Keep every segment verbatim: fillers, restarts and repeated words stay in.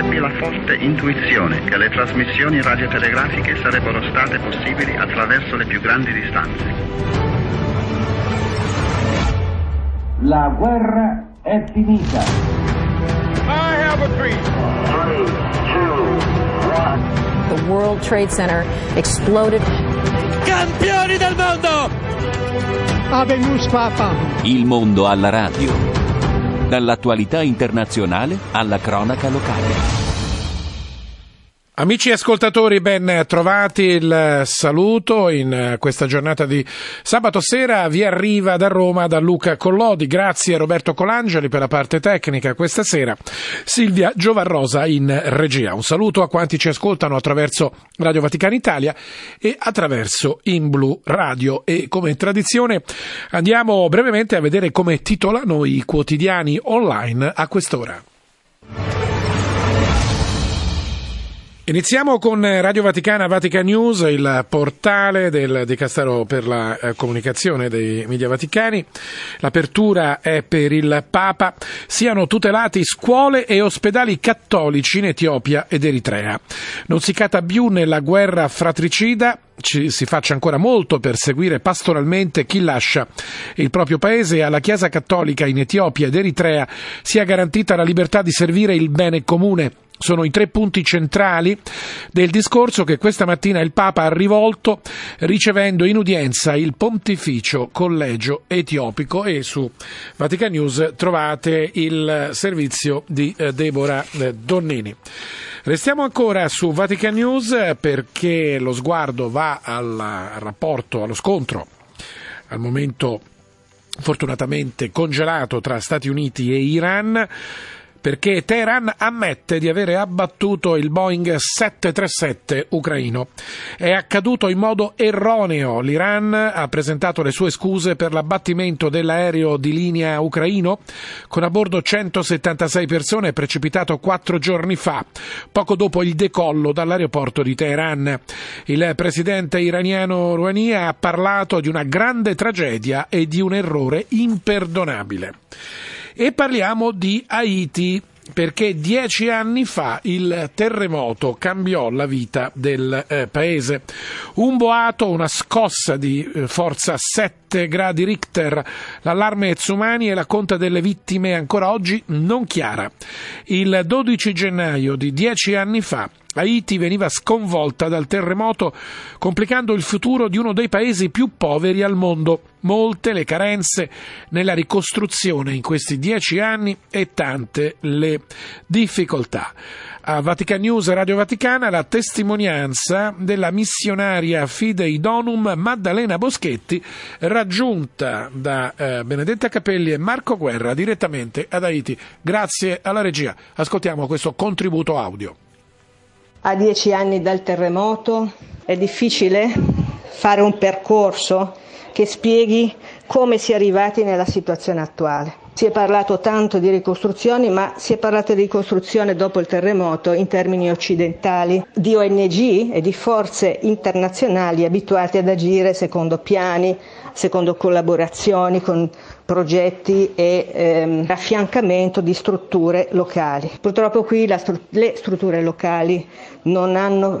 ebbi la forte intuizione che le trasmissioni radiotelegrafiche sarebbero state possibili attraverso le più grandi distanze. La guerra è finita. I have a dream. three, two, one. The World Trade Center exploded. Campioni del mondo! Habemus Papa. Il mondo alla radio. Dall'attualità internazionale alla cronaca locale. Amici ascoltatori, ben trovati, il saluto in questa giornata di sabato sera. Vi arriva da Roma da Luca Collodi, grazie a Roberto Colangeli per la parte tecnica questa sera, Silvia Giovarrosa in regia. Un saluto a quanti ci ascoltano attraverso Radio Vaticana Italia e attraverso In Blu Radio, e come tradizione andiamo brevemente a vedere come titolano i quotidiani online a quest'ora. Iniziamo con Radio Vaticana, Vatican News, il portale del Dicastero per la eh, comunicazione dei media vaticani. L'apertura è per il Papa: siano tutelati scuole e ospedali cattolici in Etiopia ed Eritrea. Non si cata più nella guerra fratricida. Ci si faccia ancora molto per seguire pastoralmente chi lascia il proprio paese, e alla Chiesa Cattolica in Etiopia ed Eritrea sia garantita la libertà di servire il bene comune. Sono i tre punti centrali del discorso che questa mattina il Papa ha rivolto ricevendo in udienza il Pontificio Collegio Etiopico, e su Vatican News trovate il servizio di eh, Deborah eh, Donnini. Restiamo ancora su Vatican News perché lo sguardo va al, al rapporto, allo scontro, al momento fortunatamente congelato tra Stati Uniti e Iran, perché Teheran ammette di avere abbattuto il Boeing sette tre sette ucraino. È accaduto in modo erroneo. L'Iran ha presentato le sue scuse per l'abbattimento dell'aereo di linea ucraino con a bordo centosettantasei persone, precipitato quattro giorni fa, poco dopo il decollo dall'aeroporto di Teheran. Il presidente iraniano Rouhani ha parlato di una grande tragedia e di un errore imperdonabile. E parliamo di Haiti, perché dieci anni fa il terremoto cambiò la vita del eh, paese. Un boato, una scossa di eh, forza sette gradi Richter, l'allarme Tsumani e la conta delle vittime ancora oggi non chiara. Il dodici gennaio di dieci anni fa Haiti veniva sconvolta dal terremoto, complicando il futuro di uno dei paesi più poveri al mondo. Molte le carenze nella ricostruzione in questi dieci anni e tante le difficoltà. A Vatican News Radio Vaticana la testimonianza della missionaria Fidei Donum Maddalena Boschetti, raggiunta da eh, Benedetta Capelli e Marco Guerra direttamente ad Haiti. Grazie alla regia. Ascoltiamo questo contributo audio. A dieci anni dal terremoto è difficile fare un percorso che spieghi come si è arrivati nella situazione attuale. Si è parlato tanto di ricostruzioni, ma si è parlato di ricostruzione dopo il terremoto in termini occidentali, di O N G e di forze internazionali abituate ad agire secondo piani, secondo collaborazioni con progetti e ehm, affiancamento di strutture locali. Purtroppo qui la stru- le strutture locali non hanno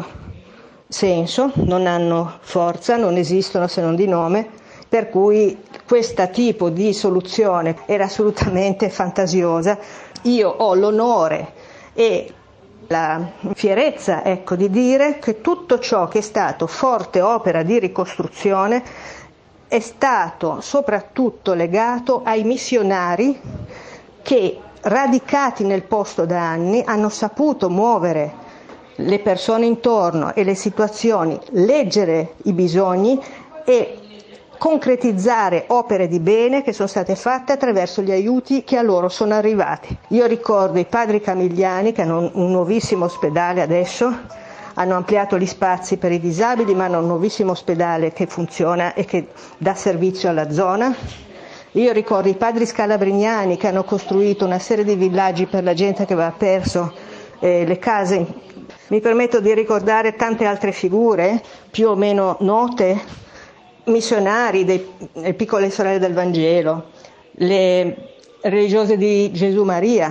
senso, non hanno forza, non esistono se non di nome, per cui questo tipo di soluzione era assolutamente fantasiosa. Io ho l'onore e la fierezza, ecco, di dire che tutto ciò che è stato forte opera di ricostruzione è stato soprattutto legato ai missionari che, radicati nel posto da anni, hanno saputo muovere le persone intorno e le situazioni, leggere i bisogni e concretizzare opere di bene che sono state fatte attraverso gli aiuti che a loro sono arrivati. Io ricordo i padri Camigliani, che hanno un nuovissimo ospedale adesso, hanno ampliato gli spazi per i disabili, ma hanno un nuovissimo ospedale che funziona e che dà servizio alla zona. Io ricordo i padri Scalabrignani, che hanno costruito una serie di villaggi per la gente che aveva perso eh, le case. Mi permetto di ricordare tante altre figure più o meno note, missionari delle piccole sorelle del Vangelo, le religiose di Gesù Maria,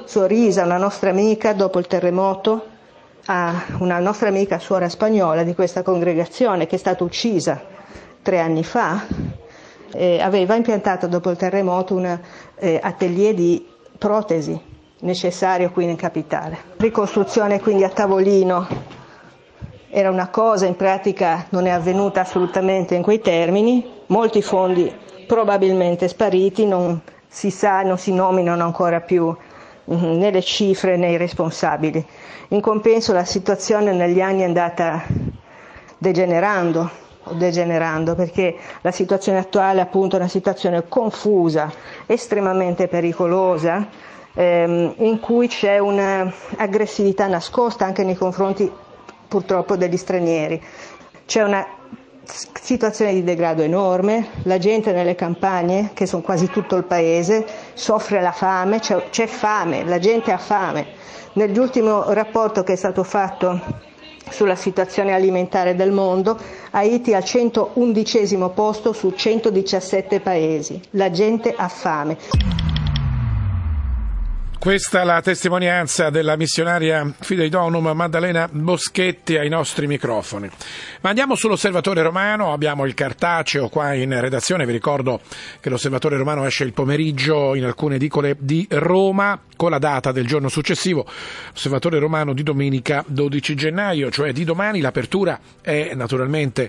Sorrisa, una nostra amica, dopo il terremoto, a una nostra amica suora spagnola di questa congregazione che è stata uccisa tre anni fa, eh, aveva impiantato dopo il terremoto un eh, atelier di protesi necessario qui in capitale. Ricostruzione quindi a tavolino era una cosa, in pratica non è avvenuta assolutamente in quei termini, molti fondi probabilmente spariti, non si sa, non si nominano ancora più né le cifre né i responsabili. In compenso la situazione negli anni è andata degenerando, o degenerando perché la situazione attuale appunto è una situazione confusa, estremamente pericolosa, ehm, in cui c'è un'aggressività nascosta anche nei confronti purtroppo degli stranieri. C'è una situazione di degrado enorme, la gente nelle campagne, che sono quasi tutto il paese, soffre la fame, c'è, c'è fame, la gente ha fame. Nell'ultimo rapporto che è stato fatto sulla situazione alimentare del mondo, Haiti è al centoundicesimo posto su centodiciassette paesi. La gente ha fame. Questa è la testimonianza della missionaria Fidei Donum Maddalena Boschetti ai nostri microfoni. Ma andiamo sull'Osservatore Romano, abbiamo il cartaceo qua in redazione, vi ricordo che l'Osservatore Romano esce il pomeriggio in alcune edicole di Roma con la data del giorno successivo, Osservatore Romano di domenica dodici gennaio, cioè di domani. L'apertura è naturalmente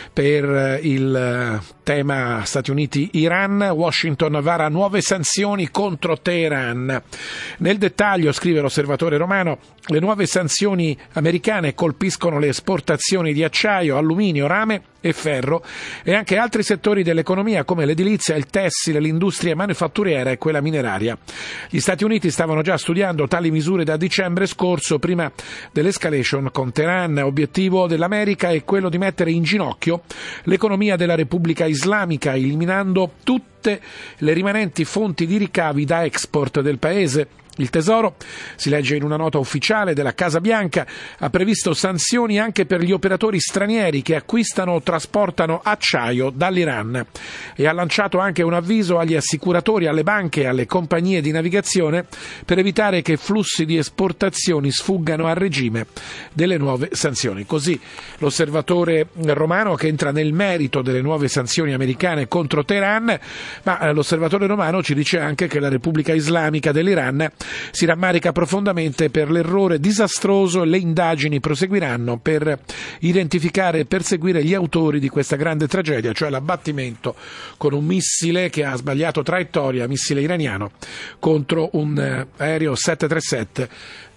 per il tema Stati Uniti-Iran, Washington vara nuove sanzioni contro Teheran. Nel dettaglio, scrive l'Osservatore Romano, le nuove sanzioni americane colpiscono le esportazioni di acciaio, alluminio, rame e ferro e anche altri settori dell'economia come l'edilizia, il tessile, l'industria manifatturiera e quella mineraria. Gli Stati Uniti stavano già studiando tali misure da dicembre scorso, prima dell'escalation con Teheran. Obiettivo dell'America è quello di mettere in ginocchio l'economia della Repubblica Islamica, eliminando tutte le rimanenti fonti di ricavi da export del paese. Il Tesoro, si legge in una nota ufficiale della Casa Bianca, ha previsto sanzioni anche per gli operatori stranieri che acquistano o trasportano acciaio dall'Iran e ha lanciato anche un avviso agli assicuratori, alle banche e alle compagnie di navigazione per evitare che flussi di esportazioni sfuggano al regime delle nuove sanzioni. Così l'Osservatore Romano, che entra nel merito delle nuove sanzioni americane contro Teheran, ma l'Osservatore Romano ci dice anche che la Repubblica Islamica dell'Iran si rammarica profondamente per l'errore disastroso e le indagini proseguiranno per identificare e perseguire gli autori di questa grande tragedia, cioè l'abbattimento con un missile che ha sbagliato traiettoria, missile iraniano, contro un eh, aereo sette trentasette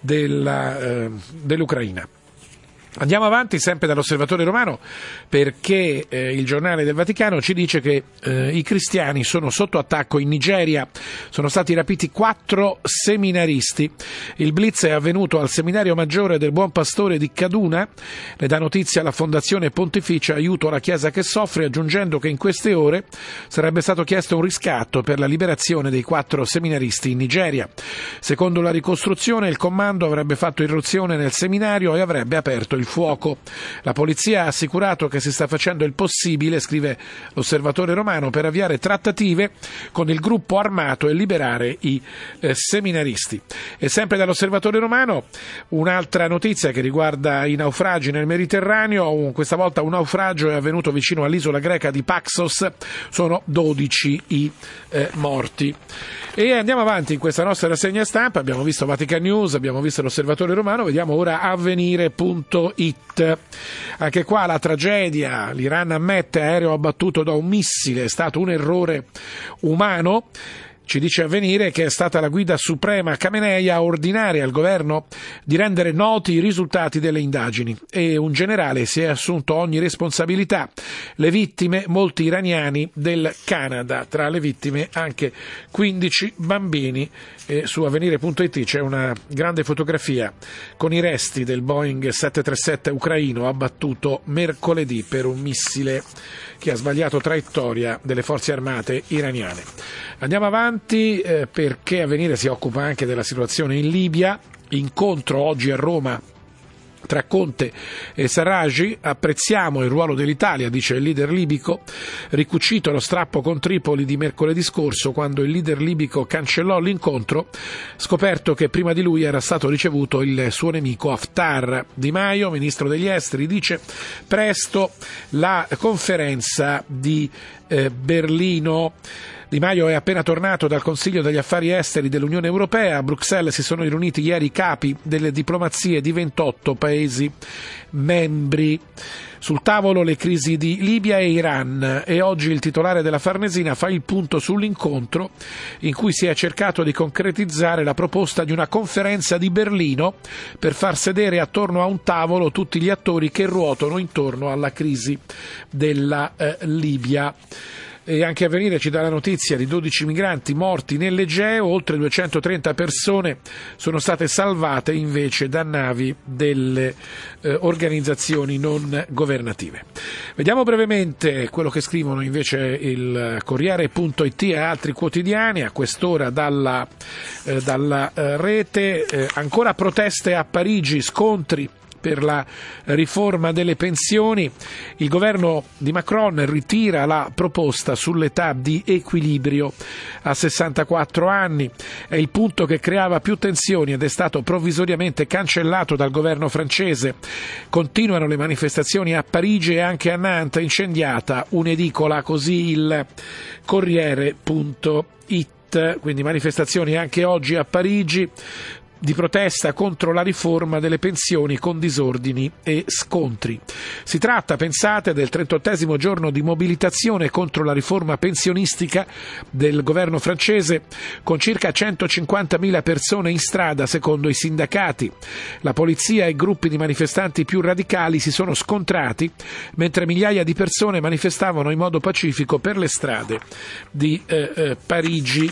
della, eh, dell'Ucraina. Andiamo avanti sempre dall'Osservatore Romano perché eh, il giornale del Vaticano ci dice che eh, i cristiani sono sotto attacco in Nigeria, sono stati rapiti quattro seminaristi. Il blitz è avvenuto al seminario maggiore del Buon Pastore di Kaduna, ne dà notizia la Fondazione Pontificia Aiuto alla Chiesa che soffre, aggiungendo che in queste ore sarebbe stato chiesto un riscatto per la liberazione dei quattro seminaristi in Nigeria. Secondo la ricostruzione il comando avrebbe fatto irruzione nel seminario e avrebbe aperto il fuoco. La polizia ha assicurato che si sta facendo il possibile, scrive l'Osservatore Romano, per avviare trattative con il gruppo armato e liberare i eh, seminaristi. E sempre dall'Osservatore Romano un'altra notizia che riguarda i naufragi nel Mediterraneo. Un, questa volta un naufragio è avvenuto vicino all'isola greca di Paxos, sono dodici i eh, morti. E andiamo avanti in questa nostra rassegna stampa, abbiamo visto Vatican News, abbiamo visto l'Osservatore Romano, vediamo ora Avvenire punto it. Anche qua la tragedia, l'Iran ammette aereo abbattuto da un missile, è stato un errore umano. Ci dice Avvenire che è stata la guida suprema Khamenei a ordinare al governo di rendere noti i risultati delle indagini e un generale si è assunto ogni responsabilità. Le vittime, molti iraniani del Canada, tra le vittime anche quindici bambini. E su Avvenire punto it c'è una grande fotografia con i resti del Boeing sette trentasette ucraino abbattuto mercoledì per un missile che ha sbagliato traiettoria delle forze armate iraniane. Andiamo avanti eh, perché Avvenire si occupa anche della situazione in Libia. Incontro oggi a Roma tra Conte e Sarraj. Apprezziamo il ruolo dell'Italia, dice il leader libico, ricucito lo strappo con Tripoli di mercoledì scorso, quando il leader libico cancellò l'incontro, scoperto che prima di lui era stato ricevuto il suo nemico Haftar. Di Maio, ministro degli esteri, dice presto la conferenza di eh, Berlino. Di Maio è appena tornato dal Consiglio degli Affari Esteri dell'Unione Europea. A Bruxelles si sono riuniti ieri i capi delle diplomazie di ventotto Paesi membri. Sul tavolo le crisi di Libia e Iran, e oggi il titolare della Farnesina fa il punto sull'incontro in cui si è cercato di concretizzare la proposta di una conferenza di Berlino per far sedere attorno a un tavolo tutti gli attori che ruotano intorno alla crisi della eh, Libia. E anche Avvenire ci dà la notizia di dodici migranti morti nell'Egeo, oltre duecentotrenta persone sono state salvate invece da navi delle eh, organizzazioni non governative. Vediamo brevemente quello che scrivono invece il Corriere punto it e altri quotidiani a quest'ora dalla, eh, dalla eh, rete. Eh, ancora proteste a Parigi, scontri per la riforma delle pensioni. Il governo di Macron ritira la proposta sull'età di equilibrio a sessantaquattro anni. È il punto che creava più tensioni ed è stato provvisoriamente cancellato dal governo francese. Continuano le manifestazioni a Parigi e anche a Nantes, incendiata un'edicola, così il Corriere punto it. Quindi manifestazioni anche oggi a Parigi di protesta contro la riforma delle pensioni con disordini e scontri. Si tratta, pensate, del trentottesimo giorno di mobilitazione contro la riforma pensionistica del governo francese, con circa centocinquantamila persone in strada secondo i sindacati. La polizia e gruppi di manifestanti più radicali si sono scontrati, mentre migliaia di persone manifestavano in modo pacifico per le strade di eh, eh, Parigi.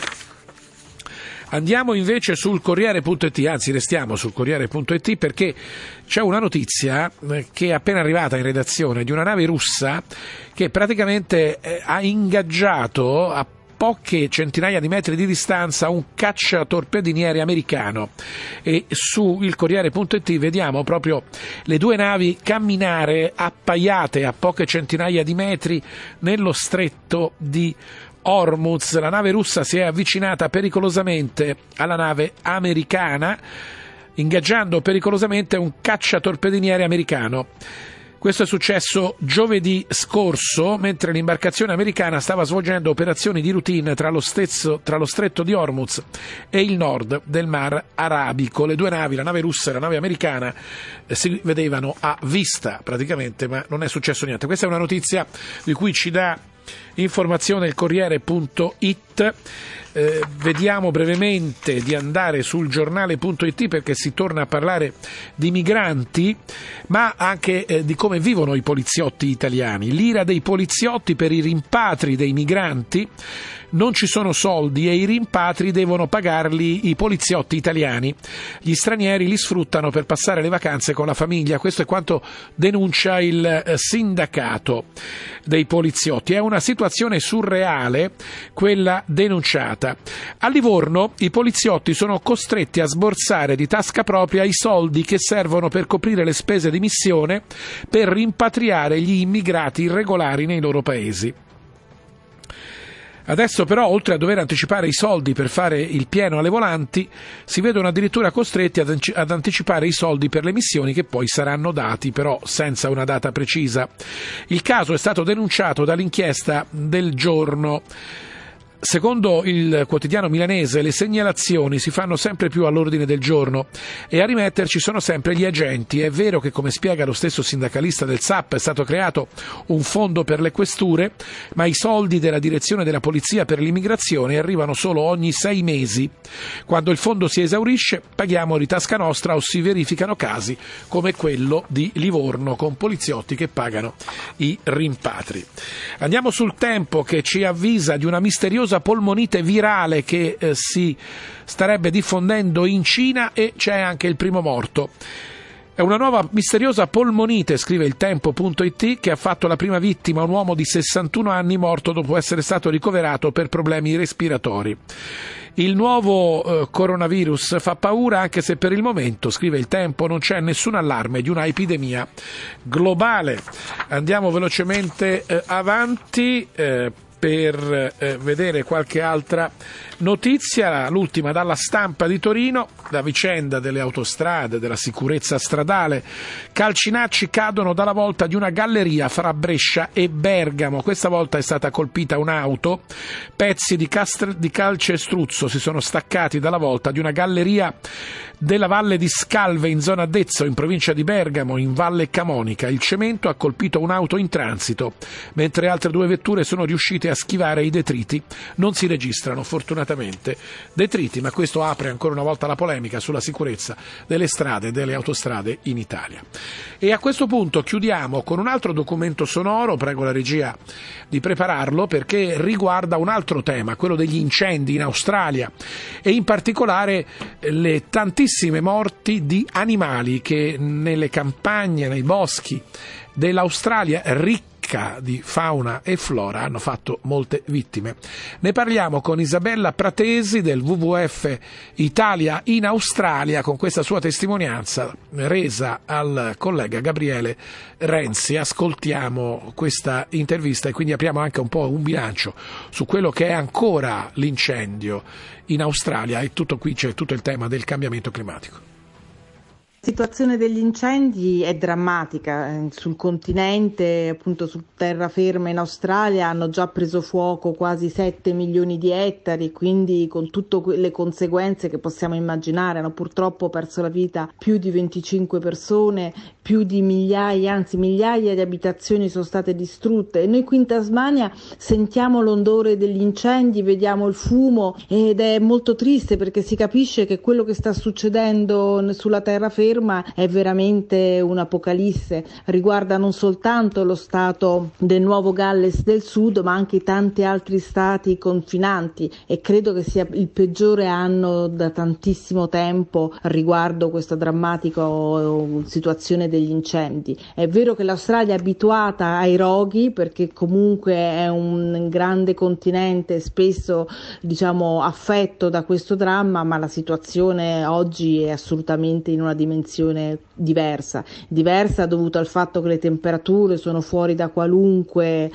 Andiamo invece sul Corriere punto it, anzi restiamo sul Corriere punto it, perché c'è una notizia che è appena arrivata in redazione di una nave russa che praticamente ha ingaggiato a poche centinaia di metri di distanza un cacciatorpediniere americano, e su il Corriere punto it vediamo proprio le due navi camminare appaiate a poche centinaia di metri nello stretto di Hormuz. La nave russa si è avvicinata pericolosamente alla nave americana, ingaggiando pericolosamente un cacciatorpediniere americano. Questo è successo giovedì scorso, mentre l'imbarcazione americana stava svolgendo operazioni di routine tra lo, stesso, tra lo stretto di Hormuz e il nord del Mar Arabico. Le due navi, la nave russa e la nave americana, eh, si vedevano a vista praticamente, ma non è successo niente. Questa è una notizia di cui ci dà informazione il Corriere punto it. Eh, vediamo brevemente di andare sul giornale punto it, perché si torna a parlare di migranti, ma anche eh, di come vivono i poliziotti italiani. L'ira dei poliziotti per i rimpatri dei migranti. Non ci sono soldi e i rimpatri devono pagarli i poliziotti italiani. Gli stranieri li sfruttano per passare le vacanze con la famiglia. Questo è quanto denuncia il sindacato dei poliziotti. È una situazione surreale quella denunciata. A Livorno i poliziotti sono costretti a sborsare di tasca propria i soldi che servono per coprire le spese di missione per rimpatriare gli immigrati irregolari nei loro paesi. Adesso però, oltre a dover anticipare i soldi per fare il pieno alle volanti, si vedono addirittura costretti ad, ad anticipare i soldi per le missioni che poi saranno dati, però senza una data precisa. Il caso è stato denunciato dall'inchiesta del Giorno. Secondo il quotidiano milanese, le segnalazioni si fanno sempre più all'ordine del giorno e a rimetterci sono sempre gli agenti. È vero che, come spiega lo stesso sindacalista del S A P, è stato creato un fondo per le questure, ma i soldi della direzione della polizia per l'immigrazione arrivano solo ogni sei mesi. Quando il fondo si esaurisce, paghiamo di tasca nostra o si verificano casi come quello di Livorno, con poliziotti che pagano i rimpatri. Andiamo sul Tempo, che ci avvisa di una misteriosa polmonite virale che eh, si starebbe diffondendo in Cina, e c'è anche il primo morto. È una nuova misteriosa polmonite, scrive il tempo punto it, che ha fatto la prima vittima, un uomo di sessantuno anni morto dopo essere stato ricoverato per problemi respiratori. Il nuovo eh, coronavirus fa paura, anche se per il momento, scrive il tempo, non c'è nessun allarme di una epidemia globale. Andiamo velocemente eh, avanti eh, per eh, vedere qualche altra notizia, l'ultima dalla Stampa di Torino, la vicenda delle autostrade, della sicurezza stradale. Calcinacci cadono dalla volta di una galleria fra Brescia e Bergamo. Questa volta è stata colpita un'auto, pezzi di, cast- di calcestruzzo si sono staccati dalla volta di una galleria della Valle di Scalve in zona Dezzo, in provincia di Bergamo, in Valle Camonica. Il cemento ha colpito un'auto in transito, mentre altre due vetture sono riuscite a schivare i detriti. Non si registrano fortunatamente detriti, ma questo apre ancora una volta la polemica sulla sicurezza delle strade e delle autostrade in Italia. E a questo punto chiudiamo con un altro documento sonoro, prego la regia di prepararlo, perché riguarda un altro tema, quello degli incendi in Australia e in particolare le tantissime morti di animali che nelle campagne, nei boschi dell'Australia ricca di fauna e flora hanno fatto molte vittime. Ne parliamo con Isabella Pratesi del W W F Italia in Australia, con questa sua testimonianza resa al collega Gabriele Renzi. Ascoltiamo questa intervista e quindi apriamo anche un po' un bilancio su quello che è ancora l'incendio in Australia, e tutto qui c'è tutto il tema del cambiamento climatico. La situazione degli incendi è drammatica. Sul continente, appunto su terraferma in Australia, hanno già preso fuoco quasi sette milioni di ettari, quindi con tutte le conseguenze che possiamo immaginare. Hanno purtroppo perso la vita più di venticinque persone, più di migliaia, anzi migliaia di abitazioni sono state distrutte, e noi qui in Tasmania sentiamo l'odore degli incendi, vediamo il fumo, ed è molto triste perché si capisce che quello che sta succedendo sulla terraferma è veramente un'apocalisse. Riguarda non soltanto lo stato del Nuovo Galles del Sud, ma anche tanti altri stati confinanti, e credo che sia il peggiore anno da tantissimo tempo riguardo questa drammatica situazione degli incendi. È vero che l'Australia è abituata ai roghi, perché comunque è un grande continente spesso, diciamo, affetto da questo dramma, ma la situazione oggi è assolutamente in una dimensione diversa, diversa dovuto al fatto che le temperature sono fuori da qualunque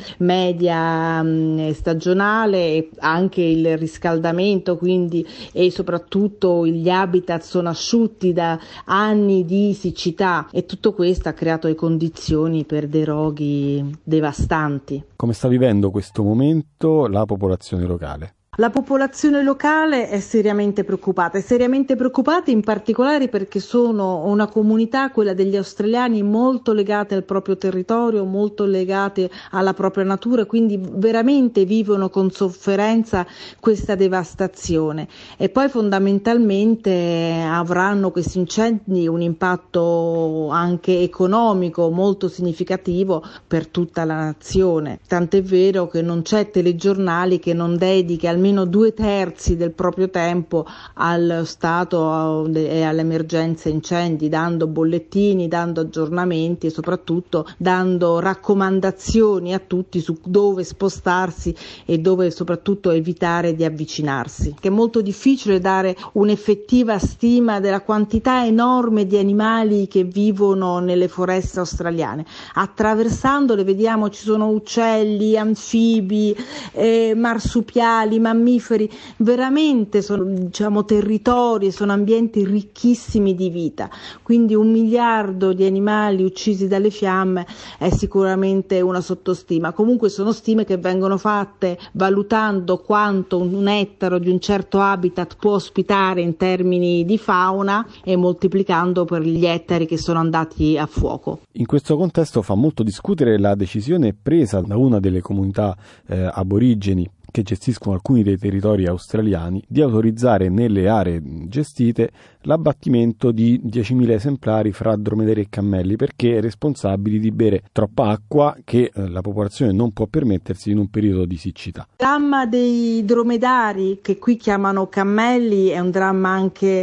media mh, stagionale, e anche il riscaldamento, quindi, e soprattutto gli habitat sono asciutti da anni di siccità, e tutto questo ha creato le condizioni per dei roghi devastanti. Come sta vivendo questo momento la popolazione locale? La popolazione locale è seriamente preoccupata, è seriamente preoccupata in particolare perché sono una comunità, quella degli australiani, molto legate al proprio territorio, molto legate alla propria natura, quindi veramente vivono con sofferenza questa devastazione. E poi fondamentalmente avranno questi incendi un impatto anche economico molto significativo per tutta la nazione. Tant'è vero che non c'è telegiornali che non dedichi almeno due terzi del proprio tempo allo stato e all'emergenza incendi, dando bollettini, dando aggiornamenti e soprattutto dando raccomandazioni a tutti su dove spostarsi e dove soprattutto evitare di avvicinarsi. È molto difficile dare un'effettiva stima della quantità enorme di animali che vivono nelle foreste australiane. Attraversandole vediamo ci sono uccelli, anfibi, eh, marsupiali, mammiferi, veramente sono, diciamo, territori, sono ambienti ricchissimi di vita, quindi un miliardo di animali uccisi dalle fiamme è sicuramente una sottostima. Comunque sono stime che vengono fatte valutando quanto un ettaro di un certo habitat può ospitare in termini di fauna e moltiplicando per gli ettari che sono andati a fuoco. In questo contesto fa molto discutere la decisione presa da una delle comunità eh, aborigeni che gestiscono alcuni dei territori australiani di autorizzare nelle aree gestite l'abbattimento di diecimila esemplari fra dromedari e cammelli, perché responsabili di bere troppa acqua che eh, la popolazione non può permettersi in un periodo di siccità. Il dramma dei dromedari, che qui chiamano cammelli, è un dramma anche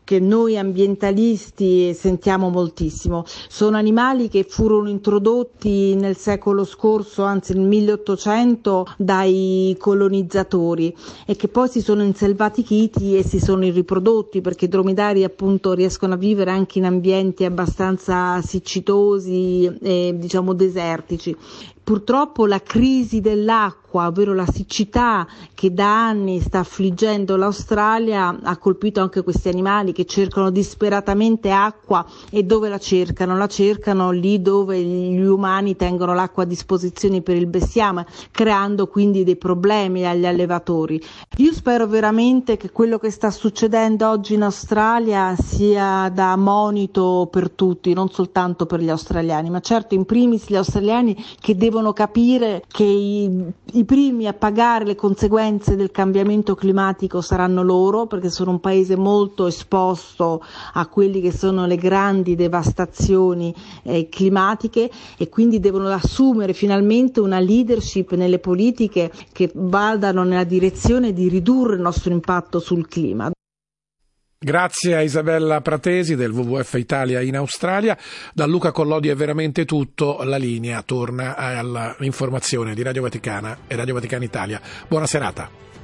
che noi ambientalisti sentiamo moltissimo. Sono animali che furono introdotti nel secolo scorso, anzi nel milleottocento, dai colonizzatori e che poi si sono inselvatichiti e si sono riprodotti, perché i dromedari appunto riescono a vivere anche in ambienti abbastanza siccitosi e diciamo desertici. Purtroppo la crisi dell'acqua, ovvero la siccità che da anni sta affliggendo l'Australia, ha colpito anche questi animali che cercano disperatamente acqua. E dove la cercano? La cercano lì dove gli umani tengono l'acqua a disposizione per il bestiame, creando quindi dei problemi agli allevatori. Io spero veramente che quello che sta succedendo oggi in Australia sia da monito per tutti, non soltanto per gli australiani, ma certo in primis gli australiani, che devono devono capire che i, i primi a pagare le conseguenze del cambiamento climatico saranno loro, perché sono un paese molto esposto a quelli che sono le grandi devastazioni eh, climatiche, e quindi devono assumere finalmente una leadership nelle politiche che vadano nella direzione di ridurre il nostro impatto sul clima. Grazie a Isabella Pratesi del W W F Italia in Australia. Da Luca Collodi è veramente tutto, la linea torna all'informazione di Radio Vaticana e Radio Vaticana Italia. Buona serata.